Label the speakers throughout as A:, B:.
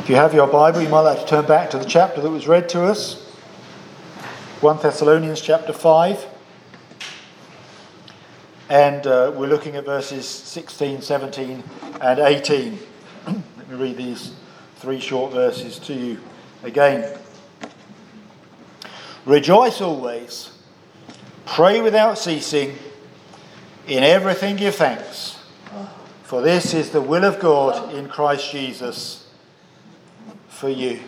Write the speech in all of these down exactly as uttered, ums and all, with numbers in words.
A: If you have your Bible, you might like to turn back to the chapter that was read to us. First Thessalonians chapter five. And uh, we're looking at verses sixteen, seventeen and eighteen. Let me read these three short verses to you again. Rejoice always, pray without ceasing, in everything give thanks, for this is the will of God in Christ Jesus for you.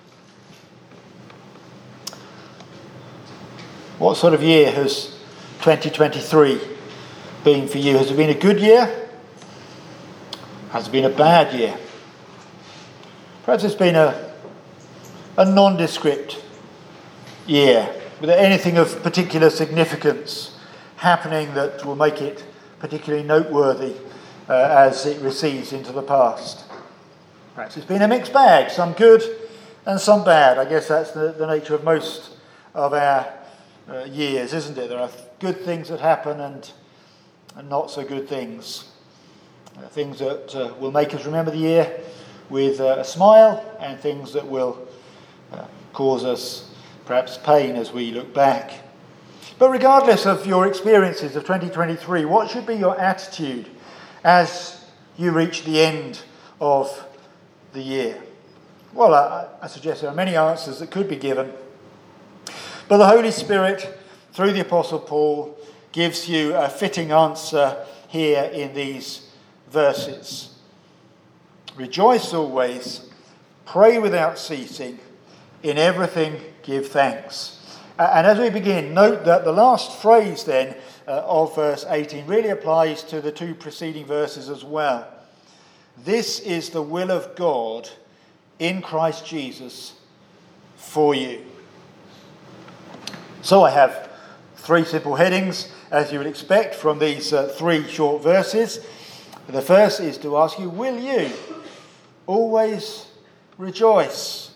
A: What sort of year has twenty twenty-three been for you? Has it been a good year? Has it been a bad year? Perhaps it's been a, a nondescript year, without anything of particular significance happening that will make it particularly noteworthy uh, as it recedes into the past. Perhaps it's been a mixed bag, some good and some bad. I guess that's the, the nature of most of our uh, years, isn't it? There are good things that happen and, and not so good things. Uh, things that uh, will make us remember the year with uh, a smile, and things that will uh, cause us perhaps pain as we look back. But regardless of your experiences of twenty twenty-three, what should be your attitude as you reach the end of the year? Well, I, I suggest there are many answers that could be given. But the Holy Spirit, through the Apostle Paul, gives you a fitting answer here in these verses. Rejoice always, pray without ceasing, in everything give thanks. Uh, and as we begin, note that the last phrase then uh, of verse eighteen really applies to the two preceding verses as well. This is the will of God in Christ Jesus for you. So I have three simple headings, as you would expect from these uh, three short verses. The first is to ask you, will you always rejoice?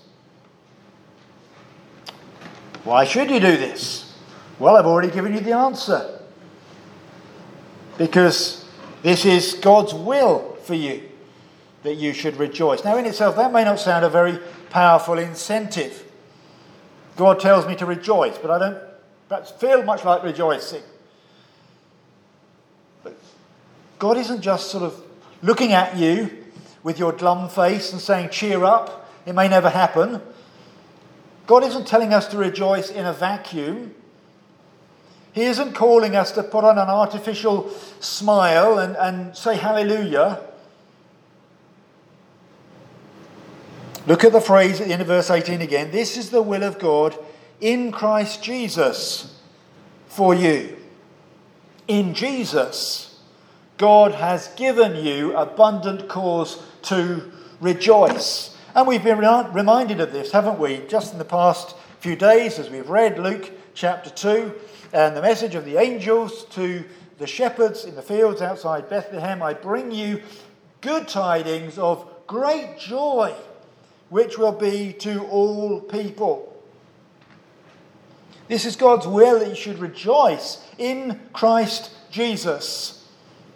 A: Why should you do this? Well, I've already given you the answer. Because this is God's will for you, that you should rejoice. Now, in itself, that may not sound a very powerful incentive. God tells me to rejoice, but I don't perhaps feel much like rejoicing. But God isn't just sort of looking at you with your glum face and saying, cheer up, it may never happen. God isn't telling us to rejoice in a vacuum. He isn't calling us to put on an artificial smile and, and say hallelujah. Look at the phrase at the end of verse eighteen again. This is the will of God in Christ Jesus for you. In Jesus, God has given you abundant cause to rejoice. And we've been reminded of this, haven't we, just in the past few days as we've read Luke chapter two and the message of the angels to the shepherds in the fields outside Bethlehem. I bring you good tidings of great joy, which will be to all people. This is God's will, that you should rejoice in Christ Jesus.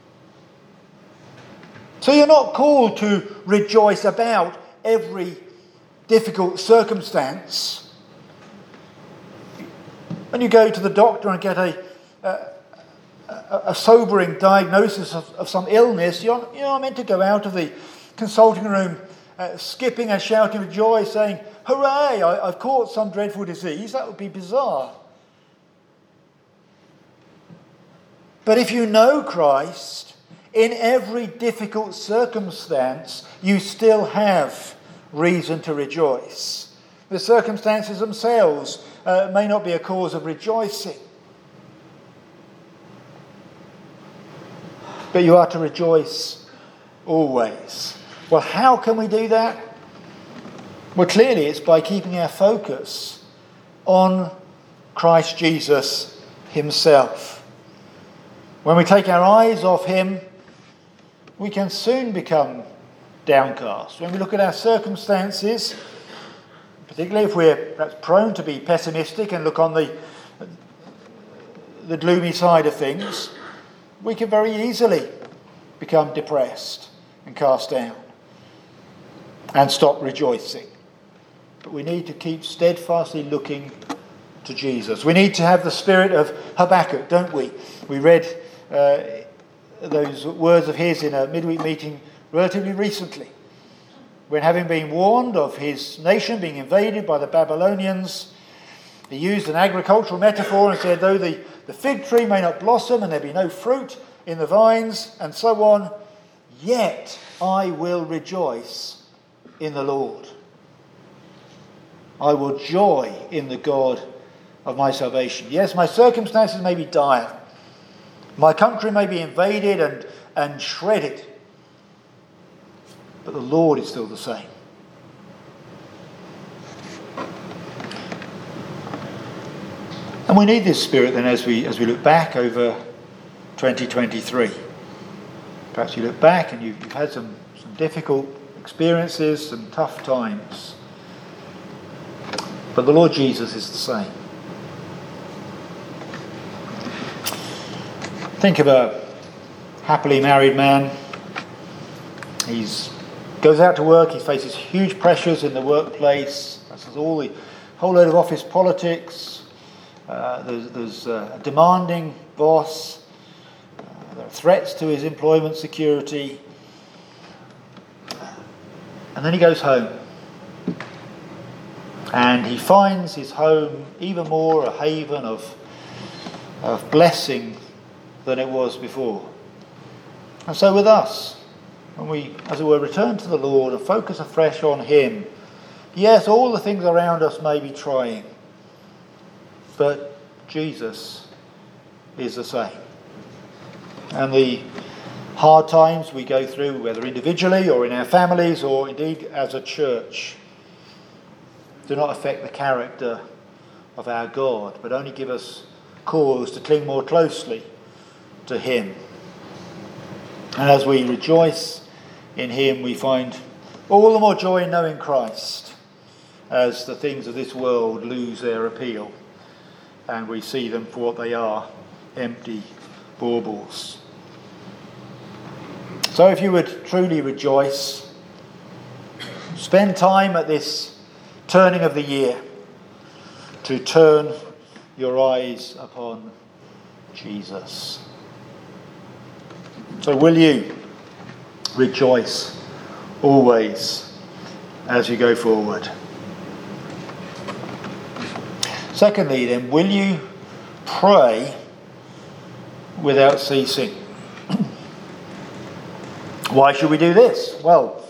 A: So you're not called to rejoice about every difficult circumstance. When you go to the doctor and get a, a, a sobering diagnosis of, of some illness, you're, you're not meant to go out of the consulting room uh, skipping and shouting with joy, saying, hooray, I, I've caught some dreadful disease. That would be bizarre. But if you know Christ, in every difficult circumstance, you still have reason to rejoice. The circumstances themselves uh, may not be a cause of rejoicing, but you are to rejoice always. Well, how can we do that? Well, clearly it's by keeping our focus on Christ Jesus himself. When we take our eyes off him, we can soon become downcast. When we look at our circumstances, particularly if we're perhaps prone to be pessimistic and look on the, the gloomy side of things, we can very easily become depressed and cast down. and stop rejoicing. But we need to keep steadfastly looking to Jesus. We need to have the spirit of Habakkuk, don't we? We read uh, those words of his in a midweek meeting relatively recently, when, having been warned of his nation being invaded by the Babylonians, he used an agricultural metaphor and said, though the, the fig tree may not blossom and there be no fruit in the vines and so on, yet I will rejoice in the Lord. I will joy in the God of my salvation. Yes, my circumstances may be dire. My country may be invaded and, and shredded. But the Lord is still the same. And we need this spirit then as we as we look back over twenty twenty-three. Perhaps you look back and you've, you've had some, some difficult experiences, some tough times. But the Lord Jesus is the same. Think of a happily married man. He's goes out to work. He faces huge pressures in the workplace. There's all the whole load of office politics. Uh, there's, there's a demanding boss. Uh, there are threats to his employment security. And then he goes home. And he finds his home even more a haven of, of blessing than it was before. And so with us, when we, as it were, return to the Lord and focus afresh on Him, yes, all the things around us may be trying, but Jesus is the same. And the hard times we go through, whether individually or in our families or indeed as a church, do not affect the character of our God, but only give us cause to cling more closely to Him. And as we rejoice in Him, we find all the more joy in knowing Christ as the things of this world lose their appeal and we see them for what they are, empty baubles. So if you would truly rejoice, spend time at this turning of the year to turn your eyes upon Jesus. So will you rejoice always as you go forward? Secondly, then, will you pray without ceasing? Why should we do this? Well,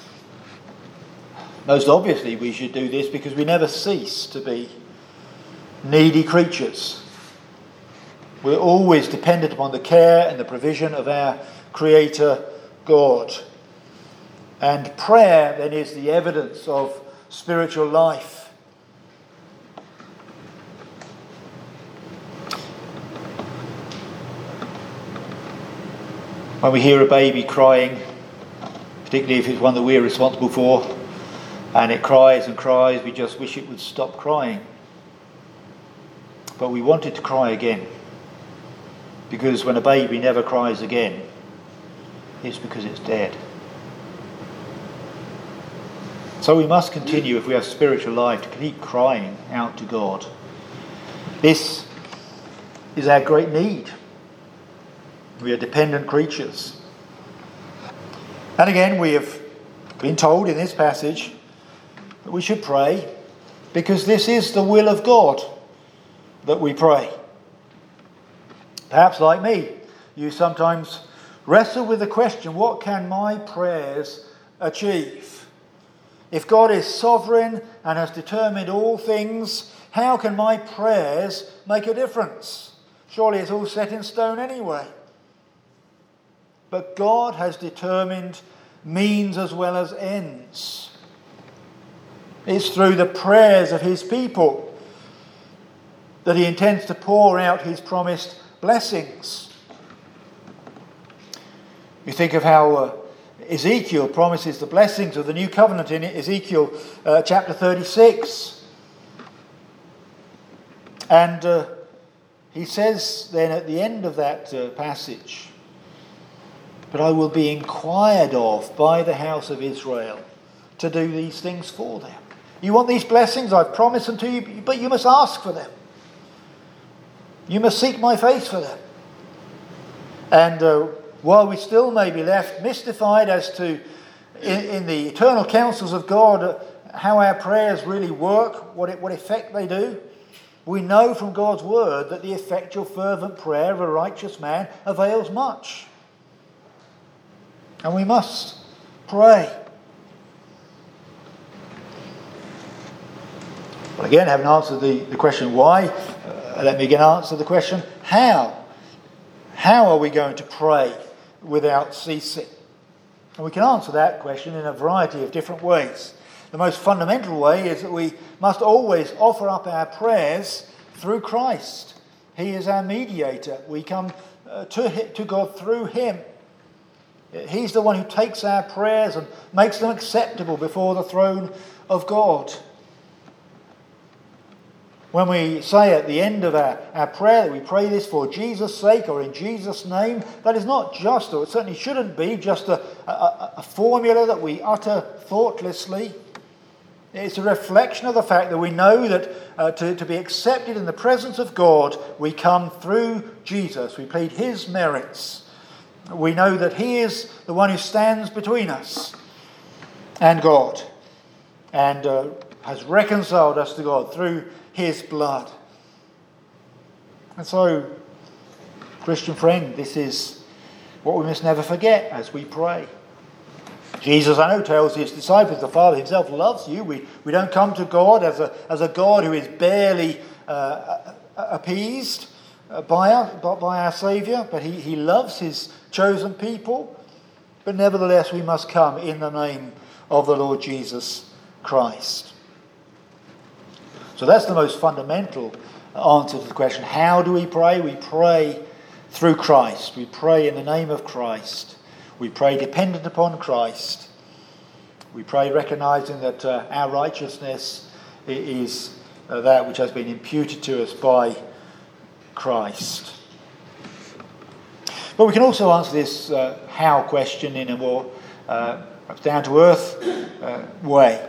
A: most obviously we should do this because we never cease to be needy creatures. We're always dependent upon the care and the provision of our Creator God. And prayer then is the evidence of spiritual life. When we hear a baby crying, particularly if it's one that we're responsible for, and it cries and cries, we just wish it would stop crying. But we want it to cry again. Because when a baby never cries again, it's because it's dead. So we must continue, if we have spiritual life, to keep crying out to God. This is our great need. We are dependent creatures. And again, we have been told in this passage that we should pray because this is the will of God that we pray. Perhaps like me, you sometimes wrestle with the question, what can my prayers achieve? If God is sovereign and has determined all things, how can my prayers make a difference? Surely it's all set in stone anyway. But God has determined means as well as ends. It's through the prayers of His people that He intends to pour out His promised blessings. You think of how uh, Ezekiel promises the blessings of the new covenant in Ezekiel uh, chapter thirty-six. And uh, he says then at the end of that uh, passage, "But I will be inquired of by the house of Israel. to do these things for them. You want these blessings? I've promised them to you, but you must ask for them. You must seek my face for them. And uh, while we still may be left mystified as to, in, in the eternal counsels of God, uh, how our prayers really work, what, it, what effect they do, we know from God's word that the effectual fervent prayer of a righteous man avails much. And we must pray. Well, again, having answered the, the question why, uh, let me again answer the question how. How are we going to pray without ceasing? And we can answer that question in a variety of different ways. The most fundamental way is that we must always offer up our prayers through Christ. He is our mediator. We come uh, to, to God through him. He's the one who takes our prayers and makes them acceptable before the throne of God. When we say at the end of our, our prayer that we pray this for Jesus' sake or in Jesus' name, that is not just, or it certainly shouldn't be, just a, a, a formula that we utter thoughtlessly. It's a reflection of the fact that we know that uh, to, to be accepted in the presence of God, we come through Jesus. We plead his merits. We know that he is the one who stands between us and God and uh, has reconciled us to God through his blood. And so, Christian friend, this is what we must never forget as we pray. Jesus, I know, tells his disciples the Father himself loves you. We, we don't come to God as a, as a God who is barely uh, appeased by our, by our Saviour, but he, he loves his chosen people. But nevertheless, we must come in the name of the Lord Jesus Christ. So that's the most fundamental answer to the question, how do we pray? We pray through Christ. We pray in the name of Christ. We pray dependent upon Christ. We pray recognising that uh, our righteousness is uh, that which has been imputed to us by Christ. But we can also answer this uh, how question in a more uh, down-to-earth uh, way.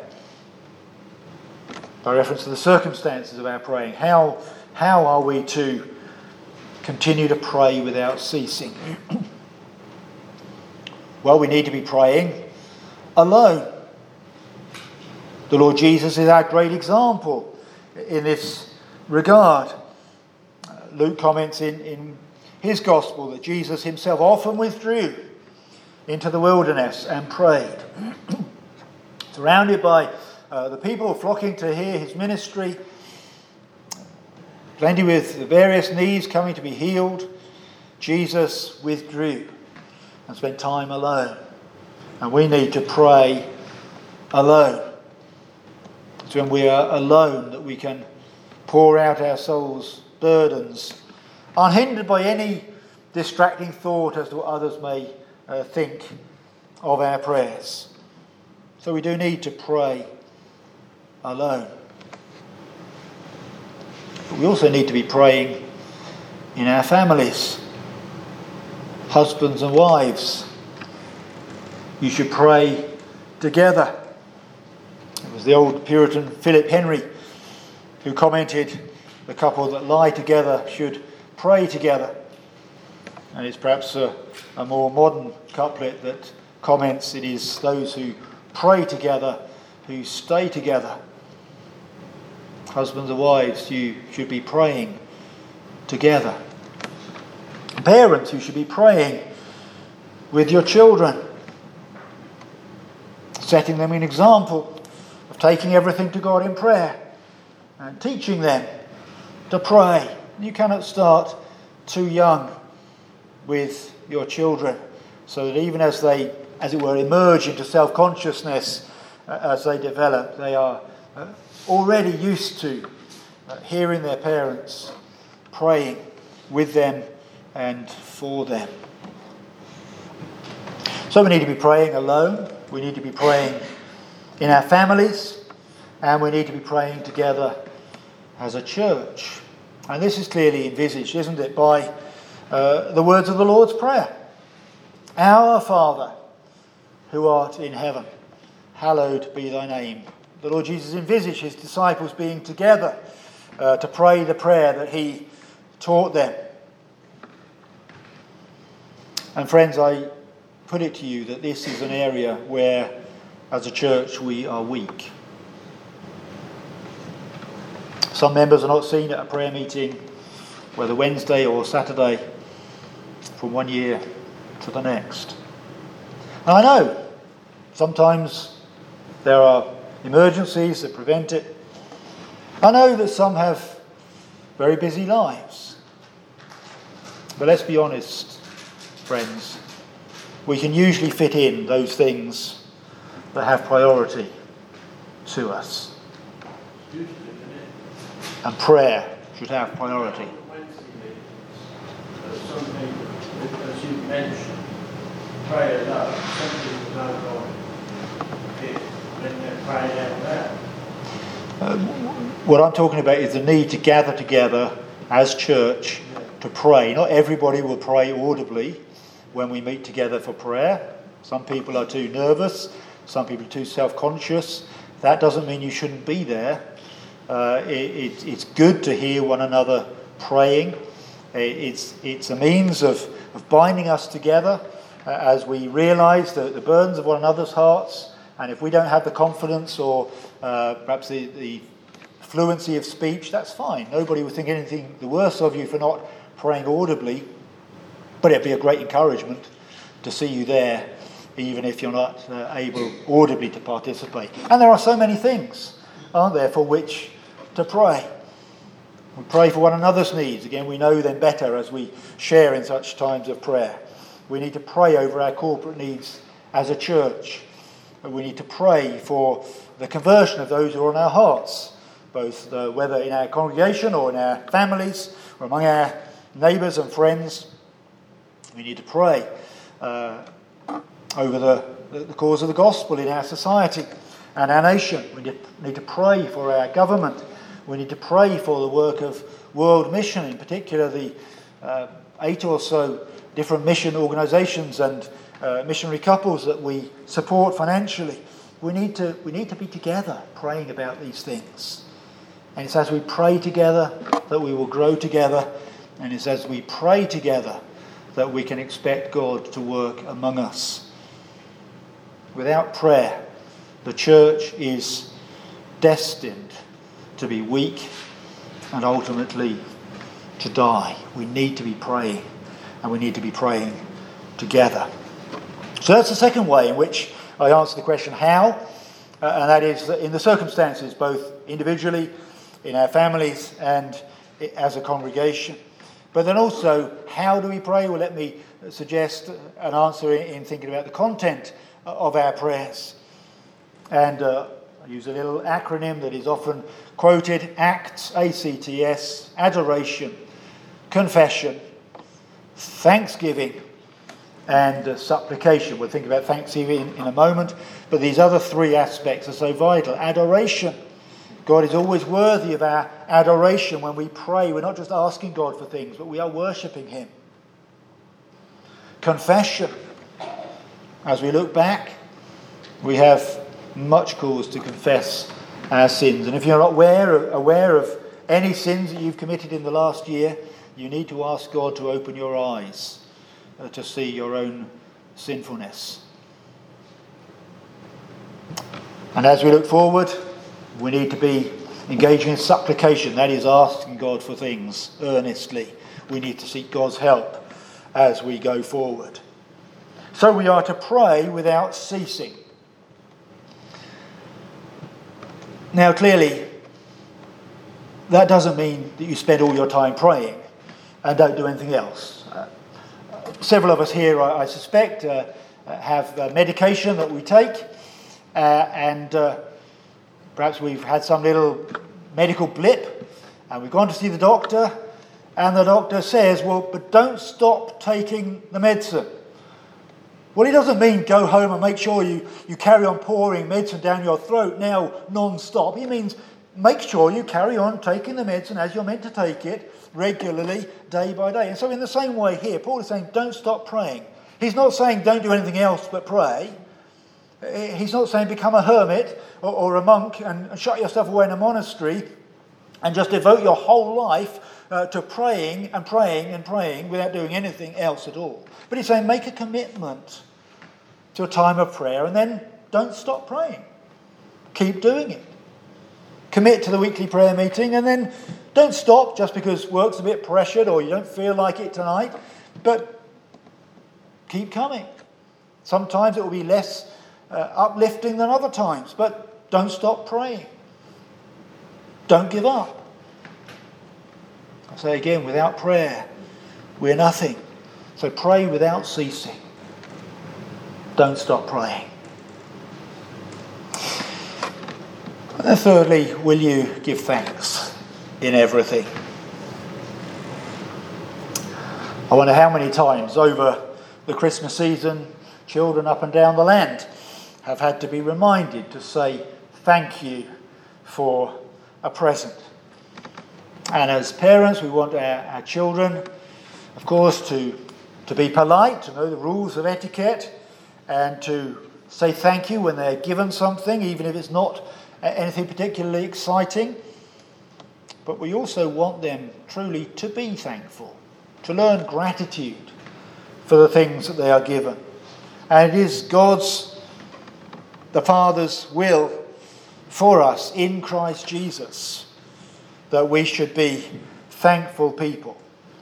A: By reference to the circumstances of our praying. How, how are we to continue to pray without ceasing? Well, we need to be praying alone. The Lord Jesus is our great example in this regard. Luke comments in, in his gospel that Jesus himself often withdrew into the wilderness and prayed. Surrounded by Uh, the people flocking to hear his ministry, plenty with various needs coming to be healed, Jesus withdrew and spent time alone. And we need to pray alone. It's when we are alone that we can pour out our soul's burdens, unhindered by any distracting thought as to what others may uh, think of our prayers. So we do need to pray alone. But we also need to be praying in our families, husbands and wives. You should pray together. It was the old Puritan Philip Henry who commented, the couple that lie together should pray together. And it's perhaps a, a more modern couplet that comments, it is those who pray together who stay together. Husbands and wives, you should be praying together. Parents, you should be praying with your children, setting them an example of taking everything to God in prayer and teaching them to pray. You cannot start too young with your children, so that even as they, as it were, emerge into self-consciousness, uh, as they develop, they are uh, already used to uh, hearing their parents praying with them and for them. So we need to be praying alone, we need to be praying in our families, and we need to be praying together as a church. And this is clearly envisaged, isn't it, by uh, the words of the Lord's Prayer. Our Father, who art in heaven, hallowed be thy name. The Lord Jesus envisaged his disciples being together uh, to pray the prayer that he taught them. And friends, I put it to you that this is an area where, as a church, we are weak. Some members are not seen at a prayer meeting, whether Wednesday or Saturday, from one year to the next. And I know sometimes there are emergencies that prevent it. I know that some have very busy lives. But let's be honest, friends, we can usually fit in those things that have priority to us. And prayer should have priority.
B: Some people, as you mentioned, pray aloud. Some people don't go when they're praying out loud.
A: Uh, what I'm talking about is the need to gather together as church to pray. Not everybody will pray audibly when we meet together for prayer. Some people are too nervous. Some people are too self-conscious. That doesn't mean you shouldn't be there. Uh, it, it, it's good to hear one another praying. It's, it's a means of, of binding us together uh, as we realise the, the burdens of one another's hearts. And if we don't have the confidence or uh, perhaps the, the fluency of speech, that's fine. Nobody will think anything the worse of you for not praying audibly. But it'd be a great encouragement to see you there, even if you're not uh, able audibly to participate. And there are so many things, aren't there, for which to pray. We pray for one another's needs. Again, we know them better as we share in such times of prayer. We need to pray over our corporate needs as a church. We need to pray for the conversion of those who are on our hearts, both uh, whether in our congregation or in our families or among our neighbours and friends. We need to pray uh, over the, the cause of the gospel in our society and our nation. We need to pray for our government. We need to pray for the work of World Mission, in particular the uh, eight or so different mission organisations and uh, missionary couples that we support financially. We need to we need to be together praying about these things. And it's as we pray together that we will grow together, and it's as we pray together that we can expect God to work among us. Without prayer, the church is destined to be weak and ultimately to die. We need to be praying, and we need to be praying together. So that's the second way in which I answer the question how, uh, and that is in the circumstances, both individually, in our families, and as a congregation. But then also, how do we pray? Well, let me suggest an answer in thinking about the content of our prayers. And uh, I use a little acronym that is often quoted: ACTS, A C T S, adoration, confession, thanksgiving, and uh, supplication. We'll think about thanksgiving in, in a moment, but these other three aspects are so vital. Adoration. God is always worthy of our adoration when we pray. We're not just asking God for things, but we are worshipping Him. Confession. As we look back, we have much cause to confess our sins. And if you're not aware, aware of any sins that you've committed in the last year, you need to ask God to open your eyes uh, to see your own sinfulness. And as we look forward, we need to be engaging in supplication, that is asking God for things earnestly. We need to seek God's help as we go forward. So we are to pray without ceasing. Now clearly, that doesn't mean that you spend all your time praying and don't do anything else. Uh, several of us here, I, I suspect, uh, have uh, medication that we take, uh, and uh, perhaps we've had some little medical blip and we've gone to see the doctor, and the doctor says, well, but don't stop taking the medicine. Well, he doesn't mean go home and make sure you, you carry on pouring medicine down your throat now non-stop. He means make sure you carry on taking the medicine as you're meant to take it regularly, day by day. And so in the same way here, Paul is saying don't stop praying. He's not saying don't do anything else but pray. He's not saying become a hermit or, or a monk and, and shut yourself away in a monastery and just devote your whole life uh, to praying and praying and praying without doing anything else at all. But he's saying make a commitment to a time of prayer and then don't stop praying. Keep doing it. Commit to the weekly prayer meeting and then don't stop just because work's a bit pressured or you don't feel like it tonight, but keep coming. Sometimes it will be less uh, uplifting than other times, but don't stop praying. Don't give up. I say again, without prayer, we're nothing. So pray without ceasing. Don't stop praying. And thirdly, will you give thanks in everything? I wonder how many times over the Christmas season children up and down the land have had to be reminded to say thank you for a present. And as parents, we want our, our children, of course, to, to be polite, to know the rules of etiquette, and to say thank you when they're given something, even if it's not anything particularly exciting. But we also want them truly to be thankful, to learn gratitude for the things that they are given. And it is God's, the Father's will for us in Christ Jesus that we should be thankful people.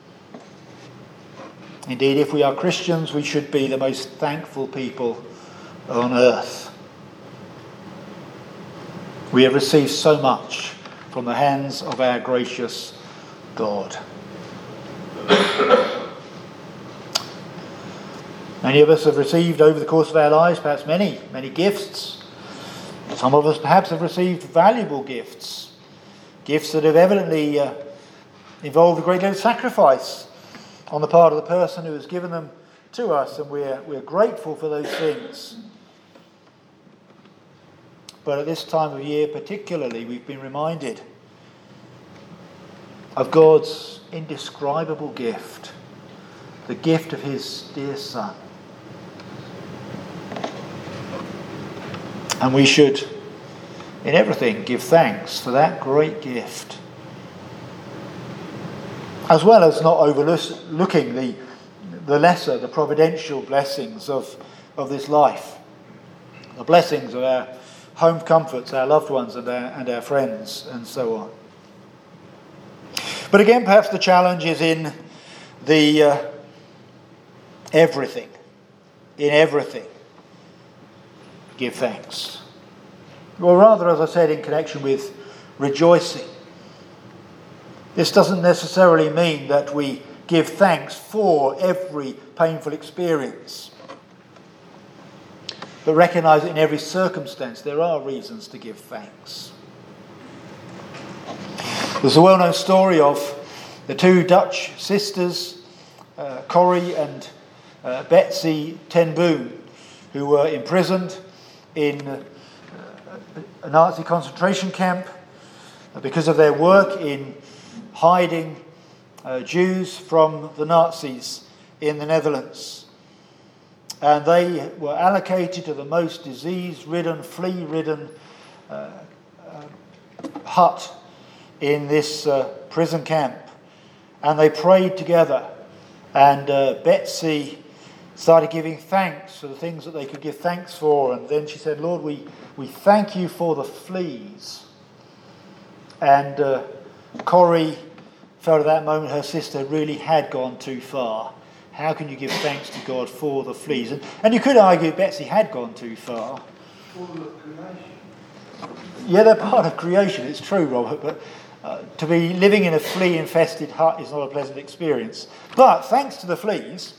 A: Indeed, if we are Christians, we should be the most thankful people on earth. We have received so much from the hands of our gracious God. Many of us have received over the course of our lives perhaps many, many gifts. Some of us perhaps have received valuable gifts. Gifts that have evidently uh, involved a great deal of sacrifice on the part of the person who has given them to us, and we're, we're grateful for those things. But at this time of year particularly, we've been reminded of God's indescribable gift, the gift of his dear Son. And we should, in everything, give thanks for that great gift, as well as not overlooking the, the lesser, the providential blessings of, of this life, the blessings of our home comforts, our loved ones and our, and our friends, and so on. But again, perhaps the challenge is in the uh, everything. In everything, give thanks. Or rather, as I said, in connection with rejoicing. This doesn't necessarily mean that we give thanks for every painful experience, but recognise that in every circumstance there are reasons to give thanks. There's a well-known story of the two Dutch sisters, uh, Corrie and uh, Betsy ten Boom, who were imprisoned in uh, a Nazi concentration camp because of their work in hiding uh, Jews from the Nazis in the Netherlands. And they were allocated to the most disease-ridden, flea-ridden uh, uh, hut in this uh, prison camp. And they prayed together. And uh, Betsy started giving thanks for the things that they could give thanks for. And then she said, Lord, we, we thank you for the fleas. And uh, Corrie felt at that moment her sister really had gone too far. How can you give thanks to God for the fleas? And, and you could argue Betsy had gone too far. Yeah, they're part of creation, it's true, Robert, but uh, to be living in a flea-infested hut is not a pleasant experience. But thanks to the fleas,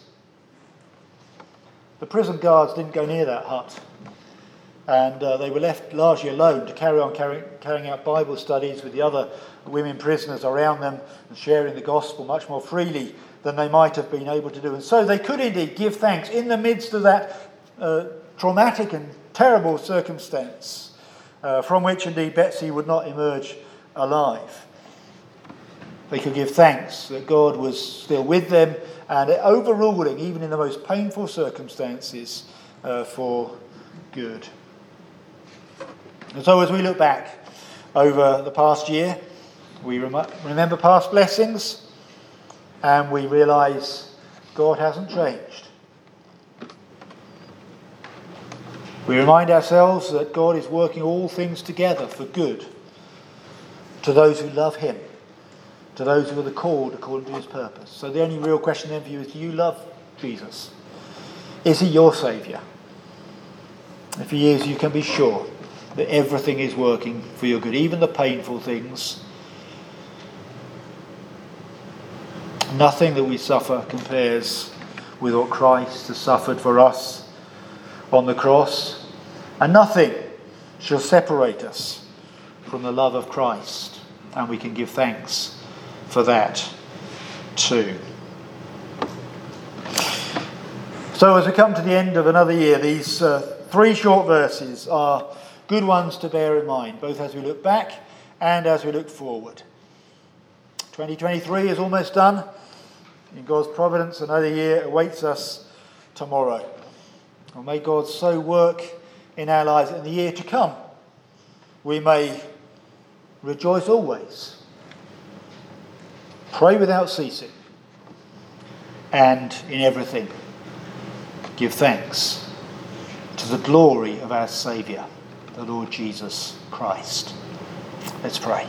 A: the prison guards didn't go near that hut. And uh, they were left largely alone to carry on carry, carrying out Bible studies with the other women prisoners around them and sharing the gospel much more freely than they might have been able to do. And so they could indeed give thanks in the midst of that uh, traumatic and terrible circumstance uh, from which indeed Betsy would not emerge alive. They could give thanks that God was still with them and overruling, even in the most painful circumstances, uh, for good. And so as we look back over the past year, we rem- remember past blessings, and we realise God hasn't changed. We remind ourselves that God is working all things together for good to those who love him, to those who are the called according to his purpose. So the only real question then for you is, do you love Jesus? Is he your saviour? If he is, you can be sure that everything is working for your good, even the painful things. Nothing that we suffer compares with what Christ has suffered for us on the cross, and nothing shall separate us from the love of Christ, and we can give thanks for that too. So as we come to the end of another year, these uh, three short verses are good ones to bear in mind, both as we look back and as we look forward. twenty twenty-three is almost done. In God's providence, another year awaits us tomorrow. And may God so work in our lives in the year to come, we may rejoice always, pray without ceasing, and in everything give thanks to the glory of our Saviour, the Lord Jesus Christ. Let's pray.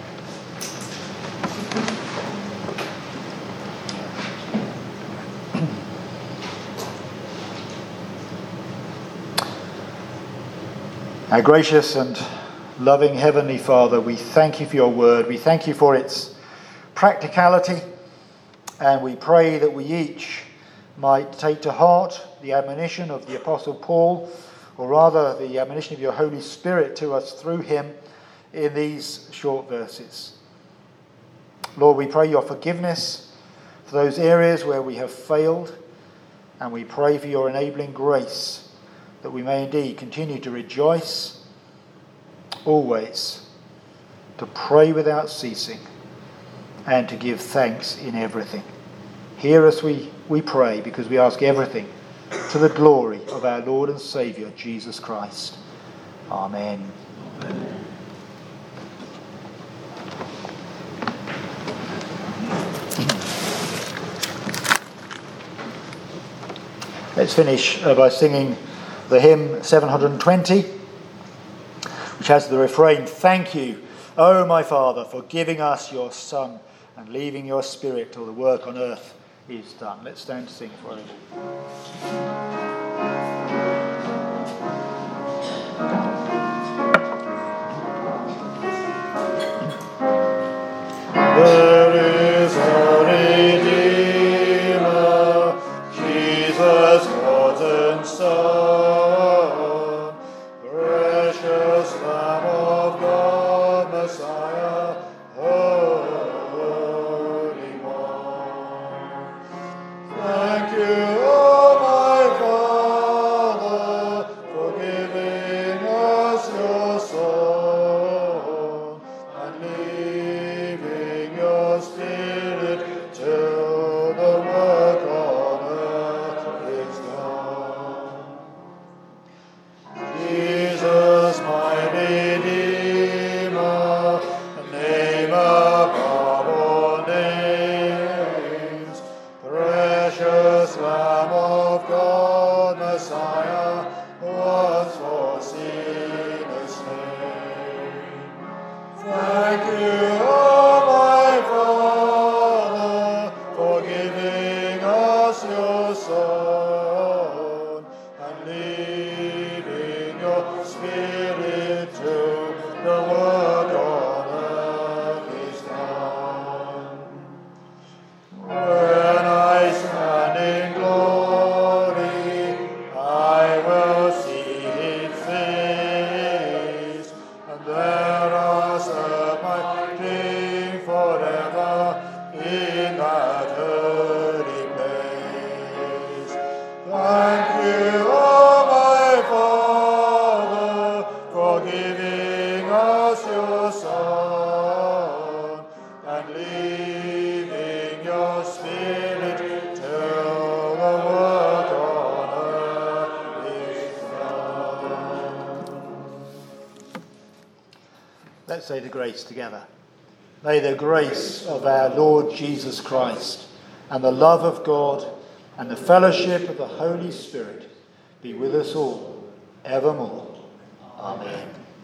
A: Our gracious and loving Heavenly Father, we thank you for your word. We thank you for its practicality, and we pray that we each might take to heart the admonition of the Apostle Paul, or rather the admonition of your Holy Spirit to us through him in these short verses. Lord, we pray your forgiveness for those areas where we have failed, and we pray for your enabling grace that we may indeed continue to rejoice always, to pray without ceasing, and to give thanks in everything. Hear us, we, we pray, because we ask everything to the glory of our Lord and Saviour, Jesus Christ. Amen. Amen. Let's finish uh, by singing the hymn seven hundred twenty, which has the refrain, "Thank you, O my Father, for giving us your Son and leaving your Spirit till the work on earth is done." Let's stand to sing for a little. There is a Redeemer, Jesus, God's own Son, precious Lamb of God, Messiah, Holy One. Thank you, O my Father, for giving us your Son and leaving your Spirit till the work on earth is done. Jesus, my Redeemer, name above all names, precious Lamb of God, Messiah, once for sinners slain. Thank you, O my Father, for giving us your Son and leaving your Spirit till the work on earth is done. When I stand in glory, I will see his face, and there I'll serve my King forever in that holy place. Thank you, O my Father, for giving us your Son and leaving your Spirit till the work on earth is done. Let's say the grace together. May the grace of our Lord Jesus Christ and the love of God and the fellowship of the Holy Spirit be with us all evermore. Amen.